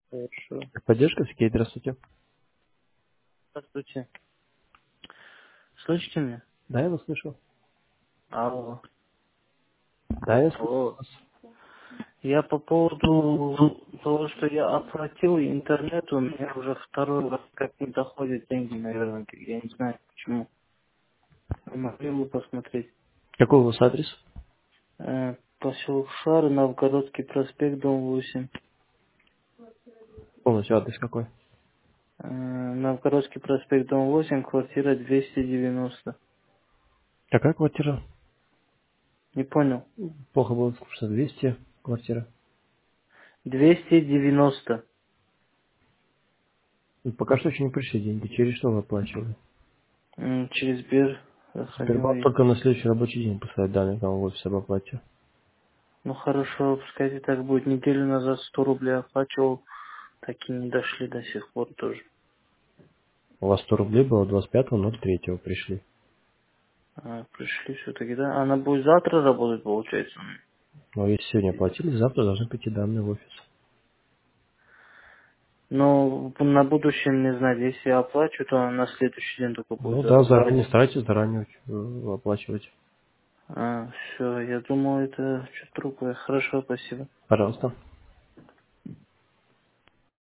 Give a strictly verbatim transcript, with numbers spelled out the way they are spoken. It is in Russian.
Хорошо. Поддержка Сергей, здравствуйте. Здравствуйте. Слышите меня? Да, я вас слышу. Алло. Да, я слышу Алло. вас. Я по поводу того, что я оплатил интернет, у меня уже второй раз как не доходят деньги, наверное. Я не знаю почему. Вы могли бы посмотреть? Какой у вас адрес? Э, Поселок Шар, Новгородский проспект, дом восемь. Полностью адрес какой? Э, Новгородский проспект, дом восемь, квартира двести девяносто. Какая квартира? Не понял. Плохо было слышно. двести квартира. двести девяносто. Ну, пока что еще не пришли деньги. Через что вы оплачивали? М, Через Сбер заходил Сбербанк я. только на следующий рабочий день посылает данные там в офис об оплате. Ну хорошо, пускай так будет. Неделю назад сто рублей оплачивал, так и не дошли до сих пор тоже. У вас сто рублей было двадцать пятого ноль третьего пришли. А, пришли все-таки, да? Она будет завтра работать, получается? Но если сегодня оплатили, завтра должны прийти данные в офис. Но на будущее не знаю, если я оплачу, то на следующий день только будет Ну да, заработать. заранее старайтесь, заранее э, оплачивать. А, все, я думал, это что-то другое. Хорошо, спасибо. Пожалуйста.